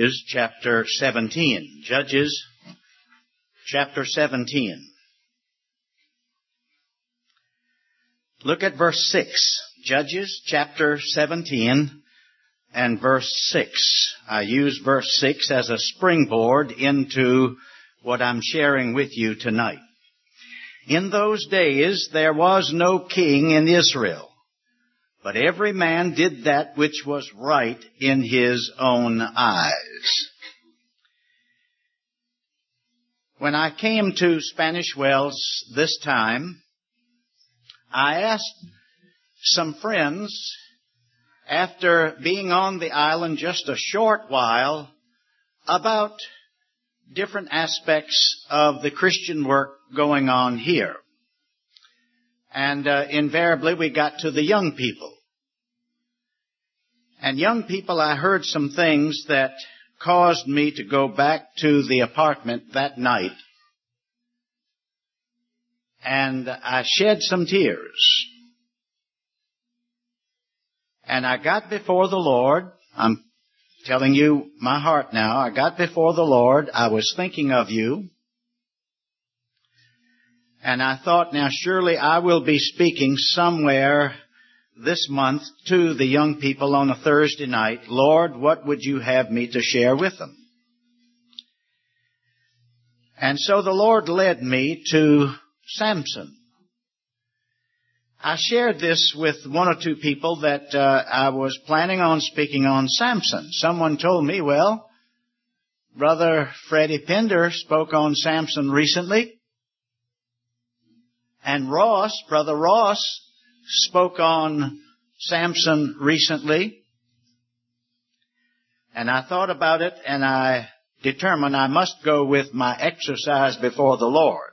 is chapter 17. Judges chapter 17. Look at verse 6. Judges chapter 17 and verse 6. I use verse 6 as a springboard into what I'm sharing with you tonight. In those days there was no king in Israel, but every man did that which was right in his own eyes. When I came to Spanish Wells this time, I asked some friends, after being on the island just a short while, about different aspects of the Christian work going on here. And invariably we got to the young people. And young people, I heard some things that caused me to go back to the apartment that night. And I shed some tears. And I got before the Lord. I'm telling you my heart now. I got before the Lord. I was thinking of you. And I thought, now surely I will be speaking somewhere this month to the young people on a Thursday night. Lord, what would you have me to share with them? And so the Lord led me to Samson. I shared this with one or two people that I was planning on speaking on Samson. Someone told me, well, Brother Freddie Pender spoke on Samson recently. And Brother Ross spoke on Samson recently. And I thought about it and I determined I must go with my exercise before the Lord.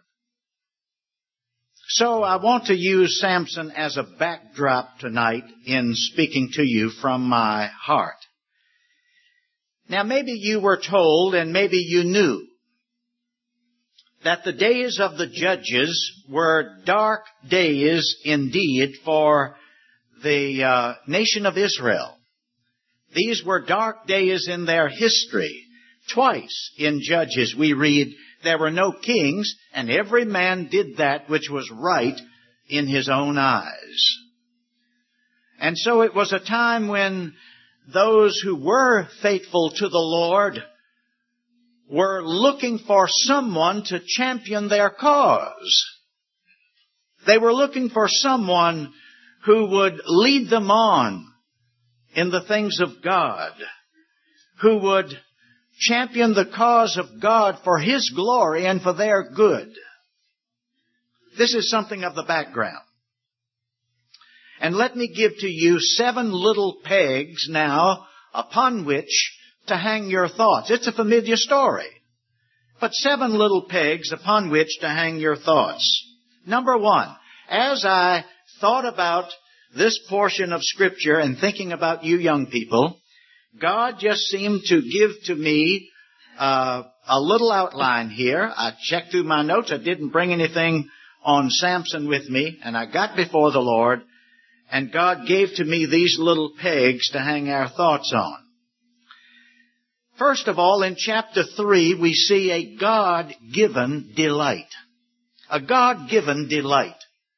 So I want to use Samson as a backdrop tonight in speaking to you from my heart. Now maybe you were told and maybe you knew that the days of the judges were dark days indeed for the nation of Israel. These were dark days in their history. Twice in Judges we read, there were no kings, and every man did that which was right in his own eyes. And so it was a time when those who were faithful to the Lord were looking for someone to champion their cause. They were looking for someone who would lead them on in the things of God, who would champion the cause of God for His glory and for their good. This is something of the background. And let me give to you 7 little pegs now upon which to hang your thoughts. It's a familiar story, but 7 little pegs upon which to hang your thoughts. Number 1, as I thought about this portion of Scripture and thinking about you young people, God just seemed to give to me a little outline here. I checked through my notes. I didn't bring anything on Samson with me, and I got before the Lord, and God gave to me these little pegs to hang our thoughts on. First of all, in chapter 3, we see a God-given delight. A God-given delight.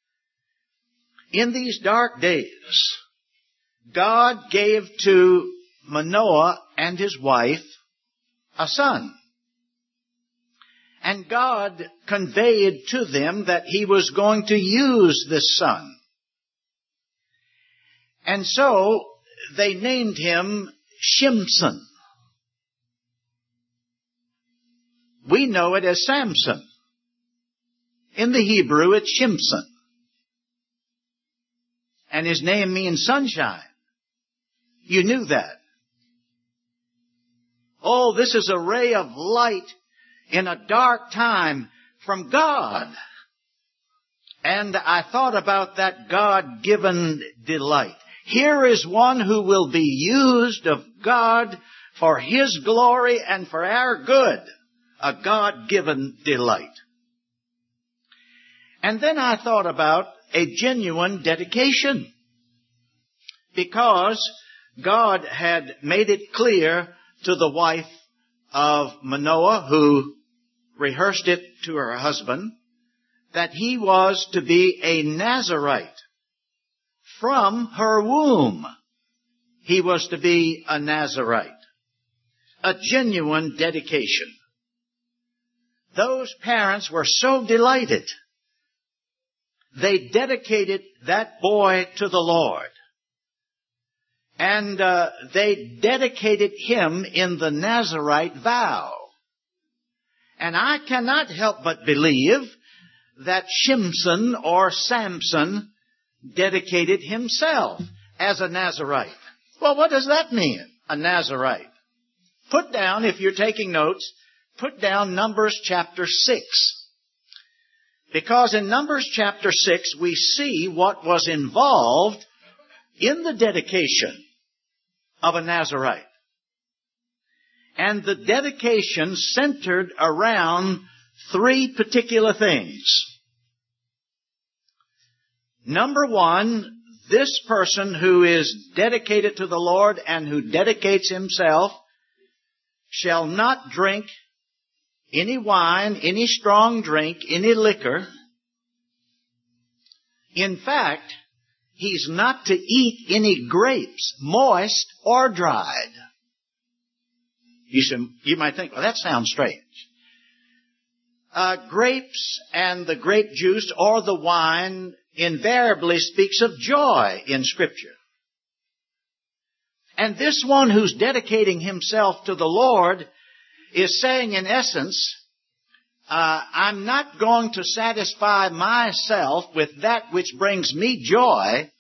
In these dark days, God gave to Manoah and his wife a son. And God conveyed to them that He was going to use this son. And so they named him Shimson. We know it as Samson. In the Hebrew, it's Shimson. And his name means sunshine. You knew that. Oh, this is a ray of light in a dark time from God. And I thought about that God-given delight. Here is one who will be used of God for His glory and for our good. A God-given delight. And then I thought about a genuine dedication. Because God had made it clear to the wife of Manoah, who rehearsed it to her husband, that he was to be a Nazirite. From her womb, he was to be a Nazirite. A genuine dedication. Those parents were so delighted. They dedicated that boy to the Lord. And they dedicated him in the Nazirite vow. And I cannot help but believe that Shimson or Samson dedicated himself as a Nazirite. Well, what does that mean, a Nazirite? Put down, if you're taking notes, put down Numbers chapter 6. Because in Numbers chapter 6, we see what was involved in the dedication of a Nazirite. And the dedication centered around three particular things. Number one, this person who is dedicated to the Lord and who dedicates himself shall not drink any wine, any strong drink, any liquor. In fact, he's not to eat any grapes, moist or dried. You might think, well, that sounds strange. Grapes and the grape juice or the wine invariably speaks of joy in Scripture. And this one who's dedicating himself to the Lord is saying, in essence, I'm not going to satisfy myself with that which brings me joy.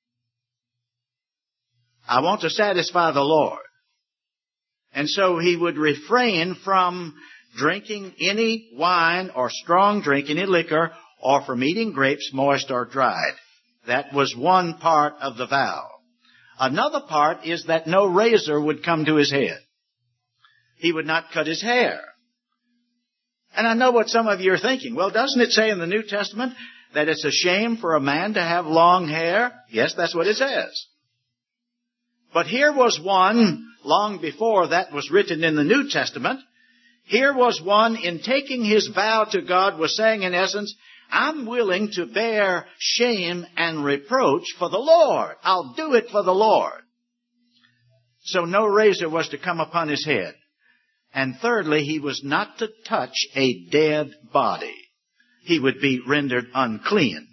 I want to satisfy the Lord. And so he would refrain from drinking any wine or strong drink, any liquor, or from eating grapes, moist or dried. That was one part of the vow. Another part is that no razor would come to his head. He would not cut his hair. And I know what some of you are thinking. Well, doesn't it say in the New Testament that it's a shame for a man to have long hair? Yes, that's what it says. But here was one, long before that was written in the New Testament, here was one in taking his vow to God was saying in essence, I'm willing to bear shame and reproach for the Lord. I'll do it for the Lord. So no razor was to come upon his head. And thirdly, he was not to touch a dead body. He would be rendered unclean.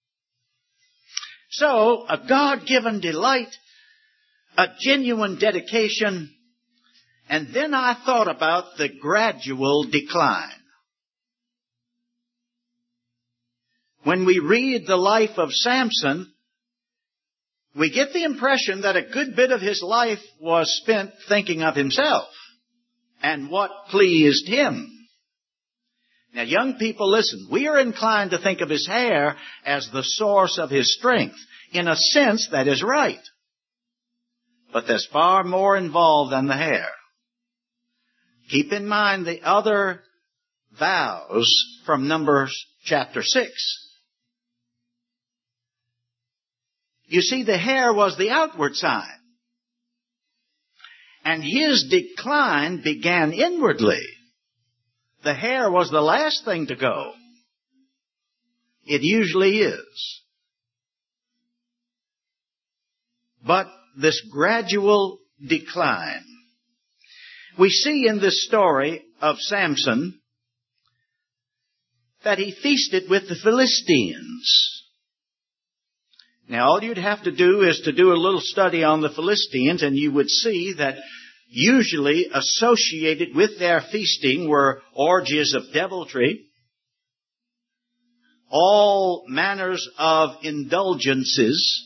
So, a God-given delight, a genuine dedication, and then I thought about the gradual decline. When we read the life of Samson, we get the impression that a good bit of his life was spent thinking of himself and what pleased him. Now, young people, listen, we are inclined to think of his hair as the source of his strength. In a sense, that is right. But there's far more involved than the hair. Keep in mind the other vows from Numbers chapter 6. You see, the hair was the outward sign. And his decline began inwardly. The hair was the last thing to go. It usually is. But this gradual decline. We see in this story of Samson that he feasted with the Philistines. Now, all you'd have to do is to do a little study on the Philistines, and you would see that usually associated with their feasting were orgies of deviltry, all manners of indulgences,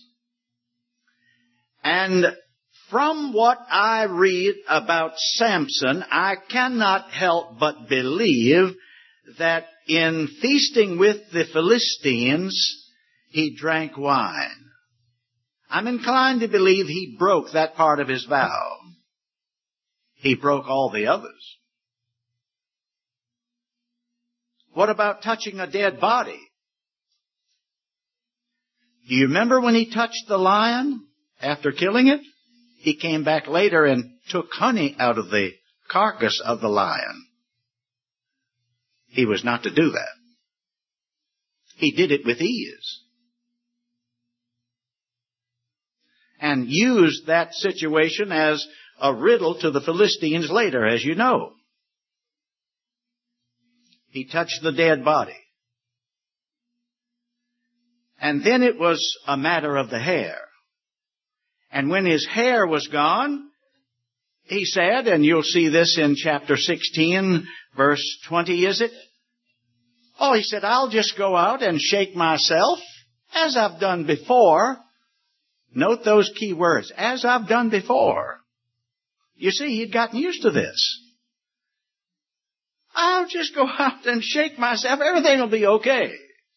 and from what I read about Samson, I cannot help but believe that in feasting with the Philistines, he drank wine. I'm inclined to believe he broke that part of his vow. He broke all the others. What about touching a dead body? Do you remember when he touched the lion after killing it? He came back later and took honey out of the carcass of the lion. He was not to do that. He did it with ease. And used that situation as a riddle to the Philistines later, as you know. He touched the dead body. And then it was a matter of the hair. And when his hair was gone, he said, and you'll see this in chapter 16, verse 20, is it? Oh, he said, I'll just go out and shake myself, as I've done before. Note those key words, as I've done before. You see, he'd gotten used to this. I'll just go out and shake myself. Everything will be okay.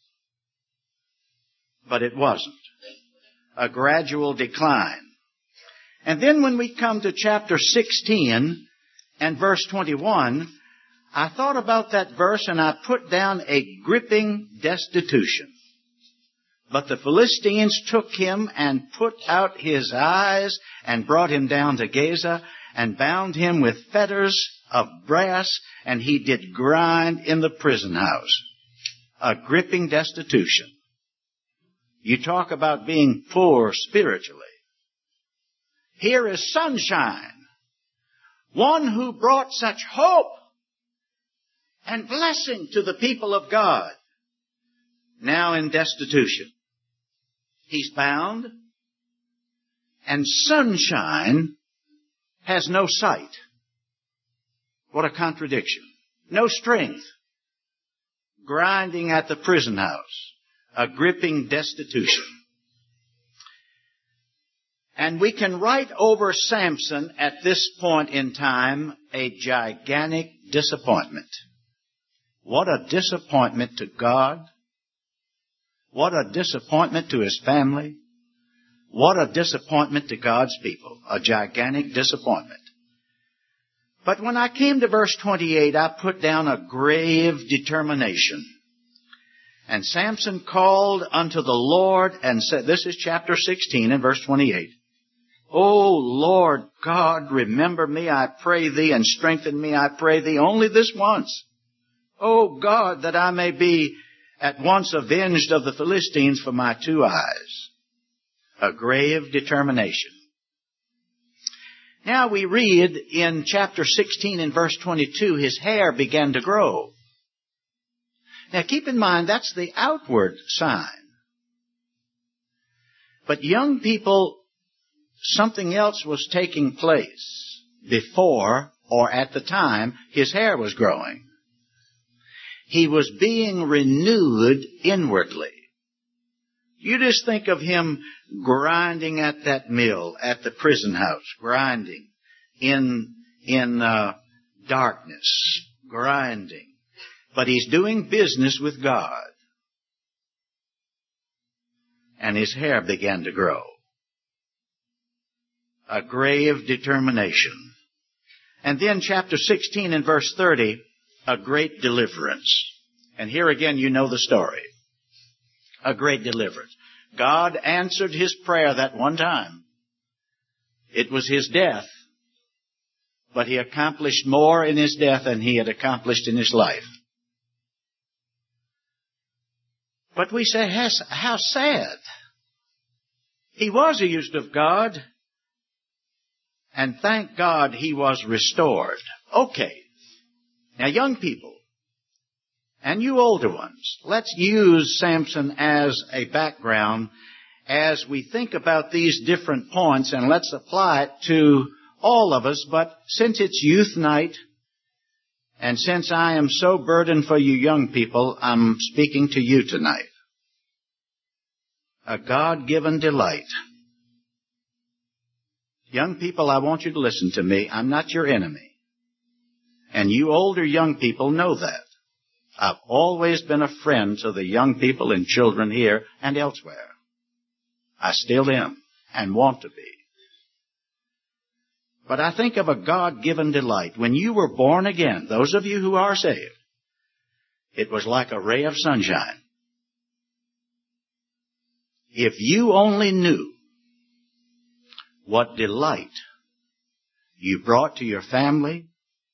But it wasn't. A gradual decline. And then when we come to chapter 16 and verse 21, I thought about that verse and I put down a gripping destitution. But the Philistines took him and put out his eyes and brought him down to Gaza and bound him with fetters of brass, and he did grind in the prison house. A gripping destitution. You talk about being poor spiritually. Here is sunshine. One who brought such hope and blessing to the people of God. Now in destitution. He's bound. And sunshine has no sight. What a contradiction. No strength. Grinding at the prison house. A gripping destitution. And we can write over Samson at this point in time a gigantic disappointment. What a disappointment to God. What a disappointment to his family. What a disappointment to God's people. A gigantic disappointment. But when I came to verse 28, I put down a grave determination. And Samson called unto the Lord and said, this is chapter 16 and verse 28. O Lord God, remember me, I pray thee, and strengthen me, I pray thee, only this once. O God, that I may be at once avenged of the Philistines for my two eyes. A grave determination. Now we read in chapter 16 and verse 22, his hair began to grow. Now keep in mind, that's the outward sign. But young people, something else was taking place before or at the time his hair was growing. He was being renewed inwardly. You just think of him grinding at that mill, at the prison house, grinding in darkness, grinding. But he's doing business with God. And his hair began to grow. A grave determination. And then chapter 16 and verse 30, a great deliverance. And here again you know the story. A great deliverance. God answered his prayer that one time. It was his death. But he accomplished more in his death than he had accomplished in his life. But we say, how sad. He was used of God. And thank God he was restored. Okay. Now young people, and you older ones, let's use Samson as a background as we think about these different points, and let's apply it to all of us. But since it's youth night, and since I am so burdened for you young people, I'm speaking to you tonight. A God-given delight. Young people, I want you to listen to me. I'm not your enemy. And you older young people know that. I've always been a friend to the young people and children here and elsewhere. I still am and want to be. But I think of a God-given delight. When you were born again, those of you who are saved, it was like a ray of sunshine. If you only knew what delight you brought to your family,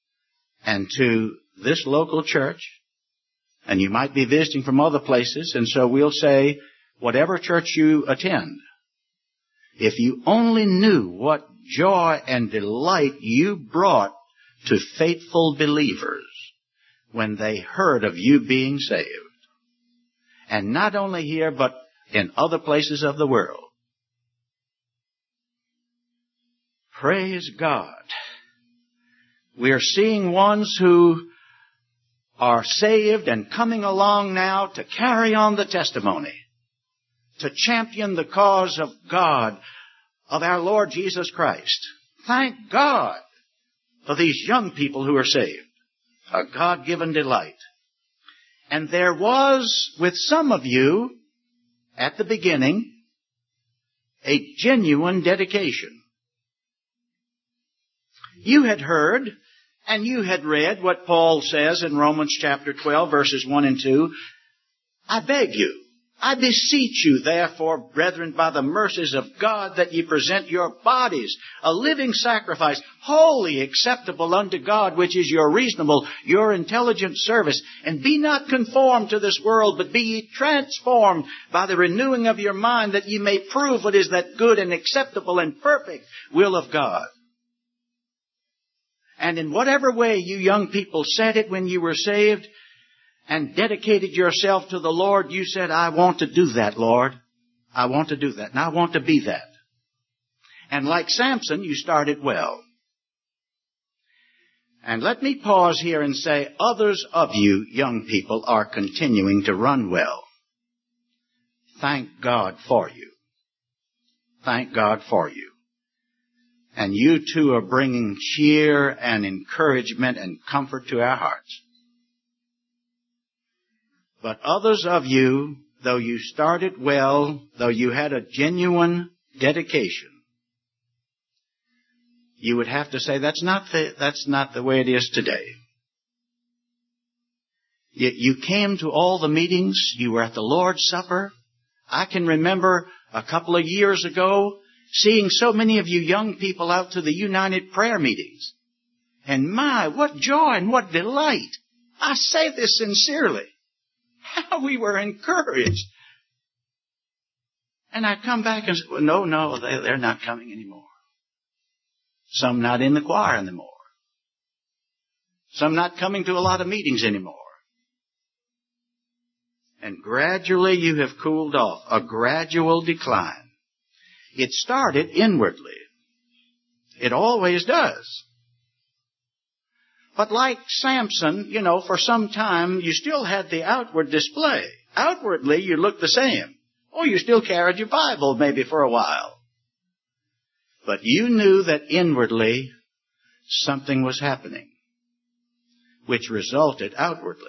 and to this local church, and you might be visiting from other places, and so we'll say, whatever church you attend, if you only knew what joy and delight you brought to faithful believers when they heard of you being saved. And not only here, but in other places of the world. Praise God. We are seeing ones who are saved and coming along now to carry on the testimony, to champion the cause of God, of our Lord Jesus Christ. Thank God for these young people who are saved. A God-given delight. And there was, with some of you, at the beginning, a genuine dedication. You had heard and you had read what Paul says in Romans chapter 12, verses 1 and 2. I beg you, I beseech you, therefore, brethren, by the mercies of God, that ye present your bodies a living sacrifice, wholly acceptable unto God, which is your reasonable, your intelligent service. And be not conformed to this world, but be ye transformed by the renewing of your mind, that ye may prove what is that good and acceptable and perfect will of God. And in whatever way you young people said it when you were saved, and dedicated yourself to the Lord, you said, I want to do that, Lord. I want to do that. And I want to be that. And like Samson, you started well. And let me pause here and say, others of you young people are continuing to run well. Thank God for you. Thank God for you. And you too are bringing cheer and encouragement and comfort to our hearts. But others of you, though you started well, though you had a genuine dedication, you would have to say that's not the way it is today. You came to all the meetings. You were at the Lord's Supper. I can remember a couple of years ago seeing so many of you young people out to the United Prayer meetings. And my, what joy and what delight. I say this sincerely. How we were encouraged. And I come back and say, well, no, they're not coming anymore. Some not in the choir anymore. Some not coming to a lot of meetings anymore. And gradually you have cooled off. A gradual decline. It started inwardly. It always does. But like Samson, for some time, you still had the outward display. Outwardly, you looked the same. Oh, you still carried your Bible maybe for a while. But you knew that inwardly, something was happening, which resulted outwardly.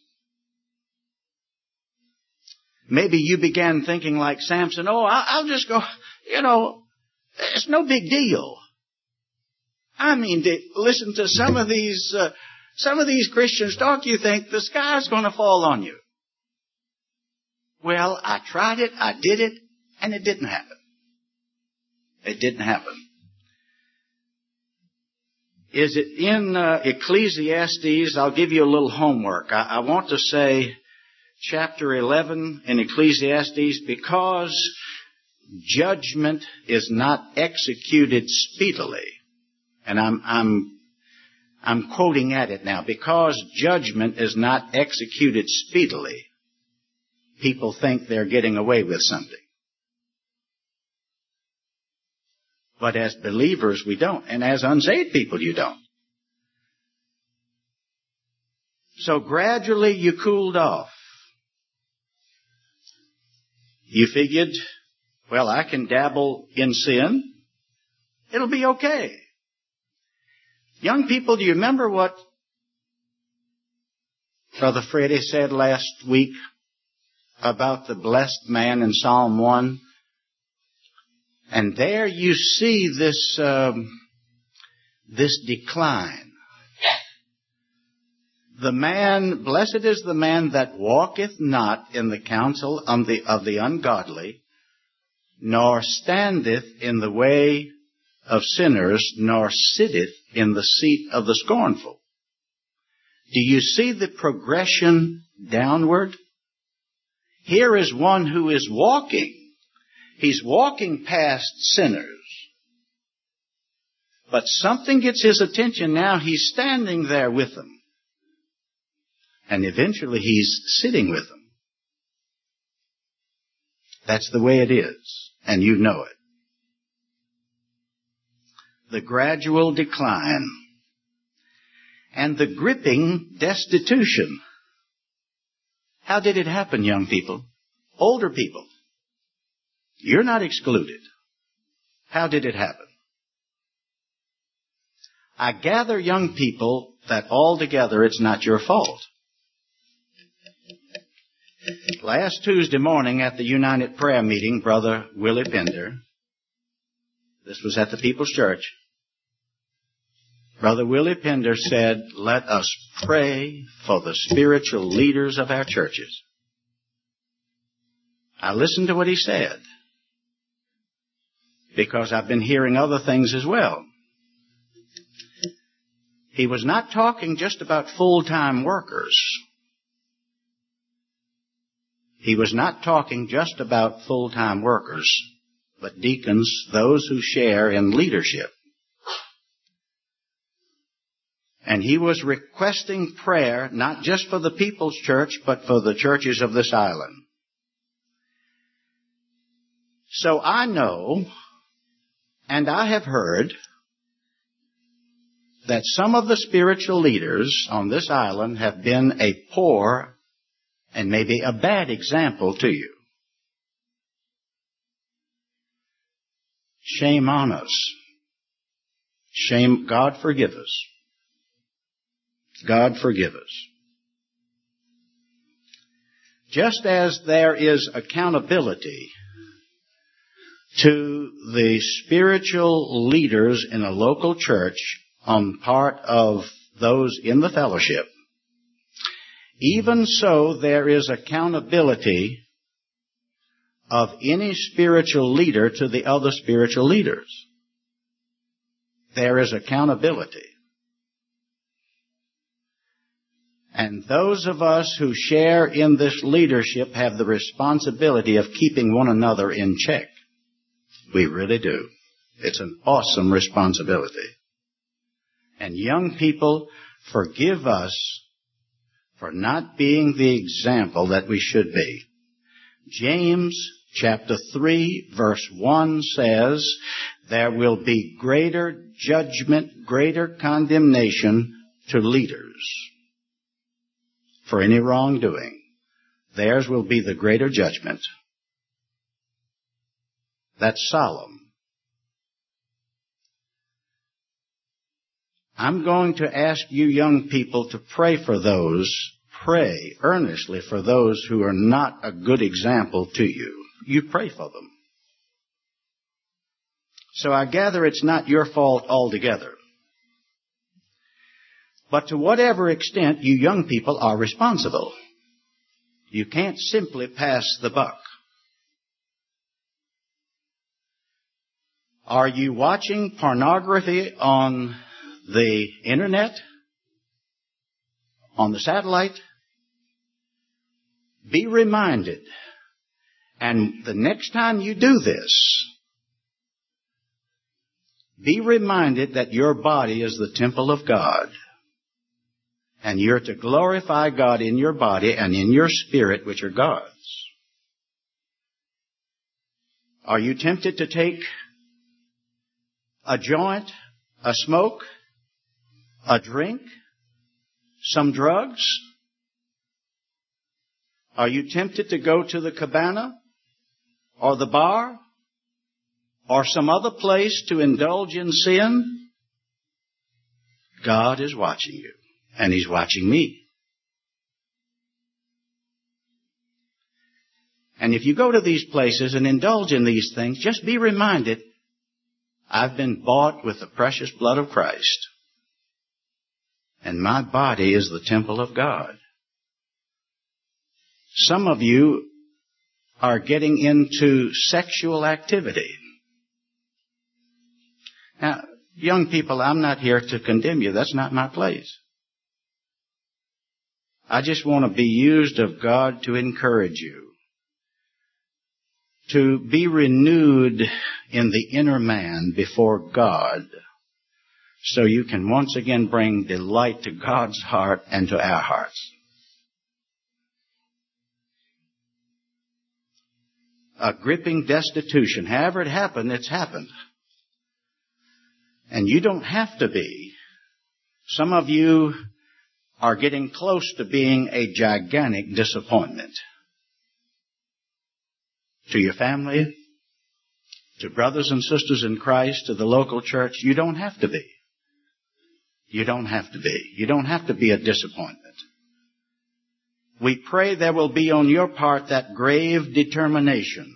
Maybe you began thinking like Samson, I'll just go, it's no big deal. I mean, to listen to some of these Christians talk, you think the sky's going to fall on you. Well, I tried it, I did it, and it didn't happen. It didn't happen. Is it in Ecclesiastes? I'll give you a little homework. I want to say chapter 11 in Ecclesiastes, because judgment is not executed speedily. And I'm quoting at it now. Because judgment is not executed speedily, people think they're getting away with something. But as believers, we don't. And as unsaved people, you don't. So gradually you cooled off. You figured, well, I can dabble in sin. It'll be okay. Young people, do you remember what Brother Freddie said last week about the blessed man in Psalm 1? And there you see this decline. The man, blessed is the man that walketh not in the counsel of the ungodly, nor standeth in the way of sinners, nor sitteth in the seat of the scornful. Do you see the progression downward? Here is one who is walking. He's walking past sinners. But something gets his attention now. He's standing there with them. And eventually he's sitting with them. That's the way it is. And you know it. The gradual decline. And the gripping destitution. How did it happen, young people? Older people. You're not excluded. How did it happen? I gather, young people, that altogether it's not your fault. Last Tuesday morning at the United Prayer Meeting, Brother Willie Pender, this was at the People's Church, Brother Willie Pender said, let us pray for the spiritual leaders of our churches. I listened to what he said, because I've been hearing other things as well. He was not talking just about full-time workers. He was not talking just about full-time workers, but deacons, those who share in leadership. And he was requesting prayer, not just for the People's Church, but for the churches of this island. So I know, and I have heard, that some of the spiritual leaders on this island have been a poor and maybe a bad example to you. Shame on us. Shame. God forgive us. God forgive us. Just as there is accountability to the spiritual leaders in a local church on part of those in the fellowship, even so there is accountability of any spiritual leader to the other spiritual leaders. There is accountability. And those of us who share in this leadership have the responsibility of keeping one another in check. We really do. It's an awesome responsibility. And young people, forgive us for not being the example that we should be. James chapter 3 verse 1 says, there will be greater judgment, greater condemnation to leaders for any wrongdoing. Theirs will be the greater judgment. That's solemn. I'm going to ask you young people to pray earnestly for those who are not a good example to you. You pray for them. So I gather it's not your fault altogether. But to whatever extent you young people are responsible, you can't simply pass the buck. Are you watching pornography on the internet? On the satellite? Be reminded. And the next time you do this, be reminded that your body is the temple of God. And you're to glorify God in your body and in your spirit, which are God's. Are you tempted to take a joint, a smoke, a drink, some drugs? Are you tempted to go to the cabana or the bar or some other place to indulge in sin? God is watching you, and He's watching me. And if you go to these places and indulge in these things, just be reminded, I've been bought with the precious blood of Christ. And my body is the temple of God. Some of you are getting into sexual activity. Now, young people, I'm not here to condemn you. That's not my place. I just want to be used of God to encourage you, to be renewed in the inner man before God, so you can once again bring delight to God's heart and to our hearts. A gripping destitution, however it happened, it's happened. And you don't have to be. Some of you are getting close to being a gigantic disappointment to your family, to brothers and sisters in Christ, to the local church. You don't have to be. You don't have to be. You don't have to be a disappointment. We pray there will be on your part that grave determination.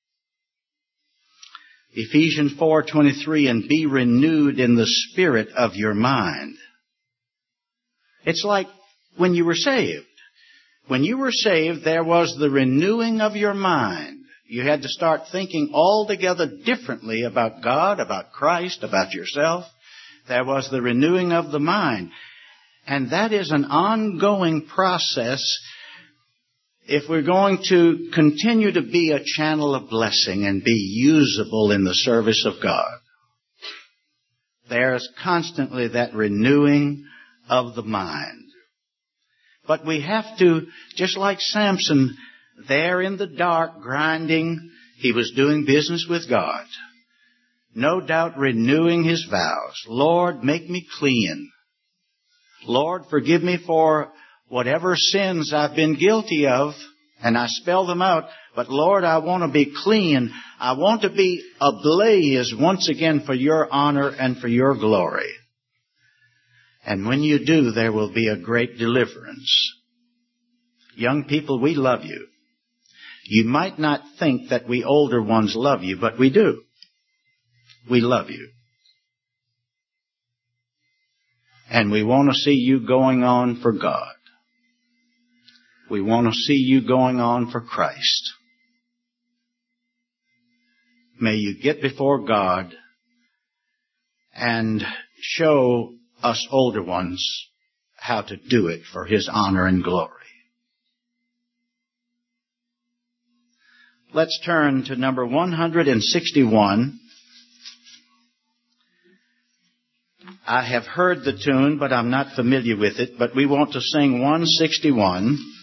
Ephesians 4:23, and be renewed in the spirit of your mind. It's like when you were saved. When you were saved, there was the renewing of your mind. You had to start thinking altogether differently about God, about Christ, about yourself. There was the renewing of the mind. And that is an ongoing process if we're going to continue to be a channel of blessing and be usable in the service of God. There's constantly that renewing of the mind. But we have to, just like Samson, there in the dark grinding, he was doing business with God. No doubt renewing his vows. Lord, make me clean. Lord, forgive me for whatever sins I've been guilty of, and I spell them out. But Lord, I want to be clean. I want to be ablaze once again for your honor and for your glory. And when you do, there will be a great deliverance. Young people, we love you. You might not think that we older ones love you, but we do. We love you. And we want to see you going on for God. We want to see you going on for Christ. May you get before God and show us older ones how to do it for His honor and glory. Let's turn to number 161. I have heard the tune, but I'm not familiar with it. But we want to sing 161.